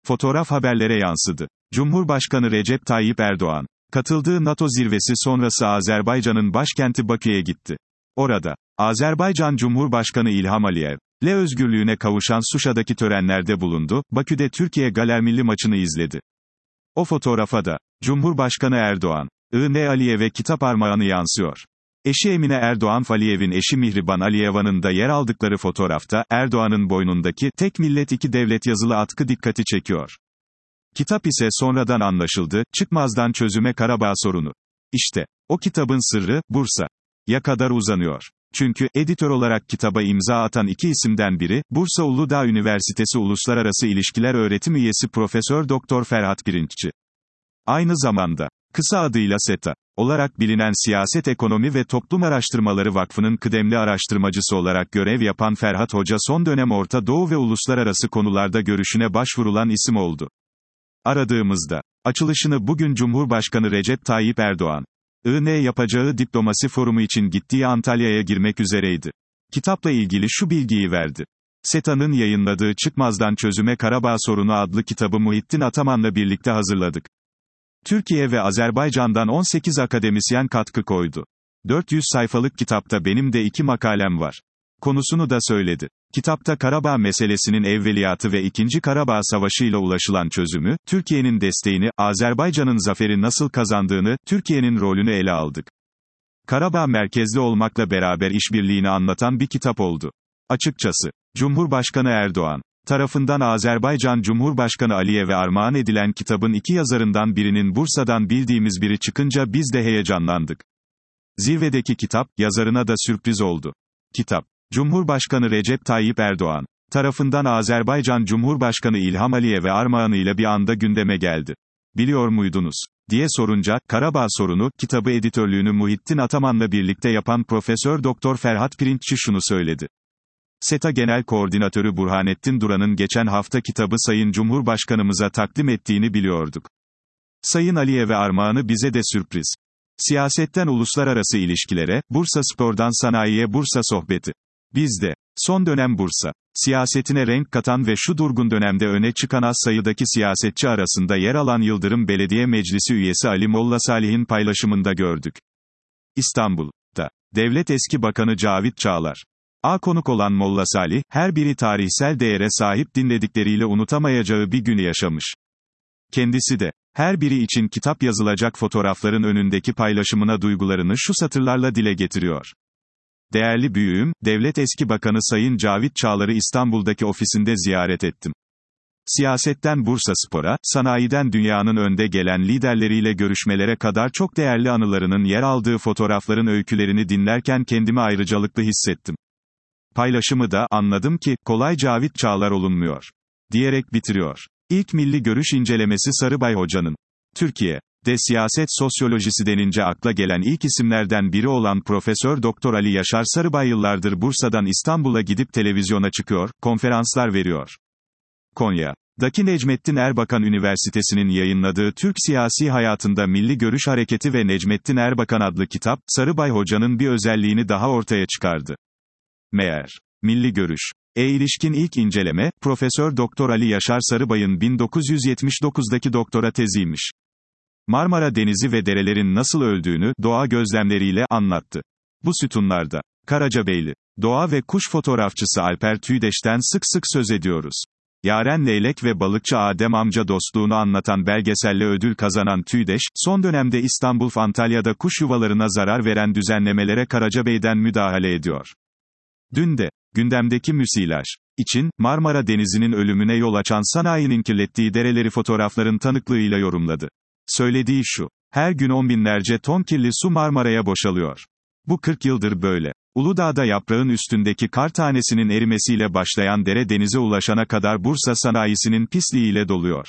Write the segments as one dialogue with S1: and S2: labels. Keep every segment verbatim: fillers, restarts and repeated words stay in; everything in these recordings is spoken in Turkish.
S1: Fotoğraf haberlere yansıdı. Cumhurbaşkanı Recep Tayyip Erdoğan, katıldığı NATO zirvesi sonrası Azerbaycan'ın başkenti Bakü'ye gitti. Orada, Azerbaycan Cumhurbaşkanı İlham Aliyev, le özgürlüğüne kavuşan Şuşa'daki törenlerde bulundu, Bakü'de Türkiye Galer Milli maçını izledi. O fotoğrafa da, Cumhurbaşkanı Erdoğan, I N Aliyev'e kitap armağanı yansıyor. Eşi Emine Erdoğan Aliyev'in eşi Mihriban Aliyeva'nın da yer aldıkları fotoğrafta, Erdoğan'ın boynundaki, tek millet iki devlet yazılı atkı dikkati çekiyor. Kitap ise sonradan anlaşıldı, çıkmazdan çözüme Karabağ sorunu. İşte, o kitabın sırrı, Bursa ya kadar uzanıyor. Çünkü, editör olarak kitaba imza atan iki isimden biri, Bursa Uludağ Üniversitesi Uluslararası İlişkiler Öğretim Üyesi Profesör Doktor Ferhat Pirinççi. Aynı zamanda, kısa adıyla SETA olarak bilinen Siyaset Ekonomi ve Toplum Araştırmaları Vakfı'nın kıdemli araştırmacısı olarak görev yapan Ferhat Hoca son dönem Orta Doğu ve uluslararası konularda görüşüne başvurulan isim oldu. Aradığımızda, açılışını bugün Cumhurbaşkanı Recep Tayyip Erdoğan, I N yapacağı diplomasi forumu için gittiği Antalya'ya girmek üzereydi. Kitapla ilgili şu bilgiyi verdi. SETA'nın yayınladığı Çıkmazdan Çözüme Karabağ Sorunu adlı kitabı Muhittin Ataman'la birlikte hazırladık. Türkiye ve Azerbaycan'dan on sekiz akademisyen katkı koydu. dört yüz sayfalık kitapta benim de iki makalem var. Konusunu da söyledi. Kitapta Karabağ meselesinin evveliyatı ve ikinci Karabağ Savaşı ile ulaşılan çözümü, Türkiye'nin desteğini, Azerbaycan'ın zaferi nasıl kazandığını, Türkiye'nin rolünü ele aldık. Karabağ merkezli olmakla beraber işbirliğini anlatan bir kitap oldu. Açıkçası, Cumhurbaşkanı Erdoğan tarafından Azerbaycan Cumhurbaşkanı Aliyev'e armağan edilen kitabın iki yazarından birinin Bursa'dan bildiğimiz biri çıkınca biz de heyecanlandık. Zirvedeki kitap, yazarına da sürpriz oldu. Kitap, Cumhurbaşkanı Recep Tayyip Erdoğan tarafından Azerbaycan Cumhurbaşkanı İlham Aliyev'e armağanıyla bir anda gündeme geldi. Biliyor muydunuz diye sorunca, Karabağ Sorunu kitabı editörlüğünü Muhittin Ataman'la birlikte yapan Profesör Doktor Ferhat Pirinççi şunu söyledi. SETA Genel Koordinatörü Burhanettin Duran'ın geçen hafta kitabı Sayın Cumhurbaşkanımıza takdim ettiğini biliyorduk. Sayın Aliyev'e armağanı bize de sürpriz. Siyasetten uluslararası ilişkilere, Bursa Spor'dan sanayiye Bursa sohbeti. Biz de, son dönem Bursa siyasetine renk katan ve şu durgun dönemde öne çıkan az sayıdaki siyasetçi arasında yer alan Yıldırım Belediye Meclisi üyesi Ali Molla Salih'in paylaşımında gördük. İstanbul'da, Devlet Eski Bakanı Cavit Çağlar A konuk olan Molla Salih, her biri tarihsel değere sahip dinledikleriyle unutamayacağı bir günü yaşamış. Kendisi de, her biri için kitap yazılacak fotoğrafların önündeki paylaşımına duygularını şu satırlarla dile getiriyor. Değerli büyüğüm, Devlet Eski Bakanı Sayın Cavit Çağlar'ı İstanbul'daki ofisinde ziyaret ettim. Siyasetten Bursa Spor'a, sanayiden dünyanın önde gelen liderleriyle görüşmelere kadar çok değerli anılarının yer aldığı fotoğrafların öykülerini dinlerken kendimi ayrıcalıklı hissettim. Paylaşımı da, anladım ki, kolay Cavit Çağlar olunmuyor diyerek bitiriyor. İlk milli görüş incelemesi Sarıbay Hoca'nın. Türkiye'de siyaset sosyolojisi denince akla gelen ilk isimlerden biri olan Profesör Doktor Ali Yaşar Sarıbay yıllardır Bursa'dan İstanbul'a gidip televizyona çıkıyor, konferanslar veriyor. Konya'daki Necmettin Erbakan Üniversitesi'nin yayınladığı Türk Siyasi Hayatında Milli Görüş Hareketi ve Necmettin Erbakan adlı kitap, Sarıbay Hoca'nın bir özelliğini daha ortaya çıkardı. Meğer, milli görüş E ilişkin ilk inceleme, Profesör Doktor Ali Yaşar Sarıbay'ın bin dokuz yüz yetmiş dokuzdaki doktora teziymiş. Marmara Denizi ve derelerin nasıl öldüğünü, doğa gözlemleriyle anlattı. Bu sütunlarda, Karacabeyli doğa ve kuş fotoğrafçısı Alper Tüydeş'ten sık sık söz ediyoruz. Yaren Leylek ve balıkçı Adem amca dostluğunu anlatan belgeselle ödül kazanan Tüydeş, son dönemde İstanbul Antalya'da kuş yuvalarına zarar veren düzenlemelere Karacabey'den müdahale ediyor. Dün de, gündemdeki müsilaj için, Marmara Denizi'nin ölümüne yol açan sanayinin kirlettiği dereleri fotoğrafların tanıklığıyla yorumladı. Söylediği şu, her gün on binlerce ton kirli su Marmara'ya boşalıyor. Bu kırk yıldır böyle. Uludağ'da yaprağın üstündeki kar tanesinin erimesiyle başlayan dere denize ulaşana kadar Bursa sanayisinin pisliğiyle doluyor.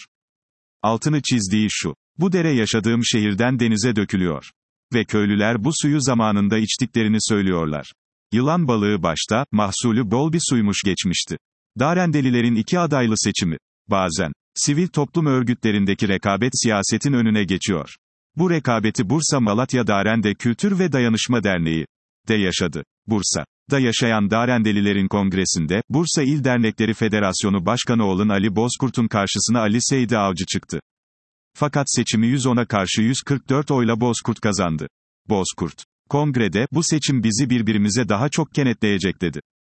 S1: Altını çizdiği şu, bu dere yaşadığım şehirden denize dökülüyor. Ve köylüler bu suyu zamanında içtiklerini söylüyorlar. Yılan balığı başta, mahsulü bol bir suymuş geçmişti. Darendelilerin iki adaylı seçimi. Bazen, sivil toplum örgütlerindeki rekabet siyasetin önüne geçiyor. Bu rekabeti Bursa Malatya Darende Kültür ve Dayanışma Derneği de yaşadı. Bursa da yaşayan Darendelilerin kongresinde, Bursa İl Dernekleri Federasyonu Başkanı olan Ali Bozkurt'un karşısına Ali Seydi Avcı çıktı. Fakat seçimi yüz ona karşı yüz kırk dört oyla Bozkurt kazandı. Bozkurt, kongrede, bu seçim bizi birbirimize daha çok kenetleyecek dedi.